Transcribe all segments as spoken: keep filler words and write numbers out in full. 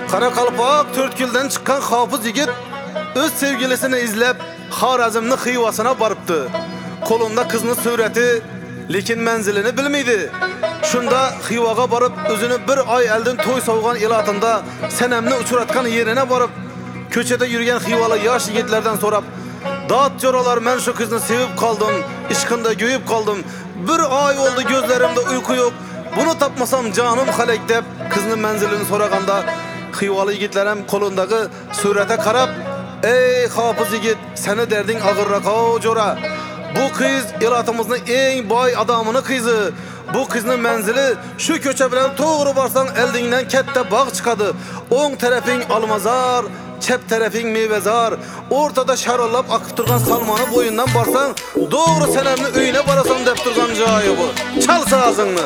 Karakalpak Törtkül'den çıkan hafız yigit öz sevgilisini izlep Xorazmni Xivasına barıptı. Kolunda kızının sureti, lekin menzilini bilmeydi. Şunda Xivaga barıp özünü bir ay elden toy soğugan ilatında senemni uçuratkan yerine barıp köçede yürüyen Xivalı yaş yigitlerden sorap, "Dat joralar, ben şu kızını sevip kaldım, işkında göğüp kaldım. Bir ay oldu gözlerimde uyku yok. Bunu tapmasam canım halek" dep kızının menzilini soraganda Xivalı yigitlerim kolundaki surete karap, "Ey hafız yigit, seni derdin ağırrak o jora. Bu kız ilatımızın en bay adamını kızı. Bu kızın menzili şu köçe bilen toğru barsan eldinden kette bağ çıkadı. On tarafın almazar, çep tarafın meyvezar. Ortada şarallap akıp durgan salmanı boyundan barsan doğru senemli öyüne barasan dep durgan cayı bu. Çal sazını."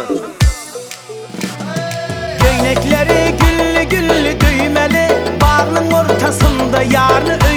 Göynekleri güllü güllü düymeli, bağının ortasında yarını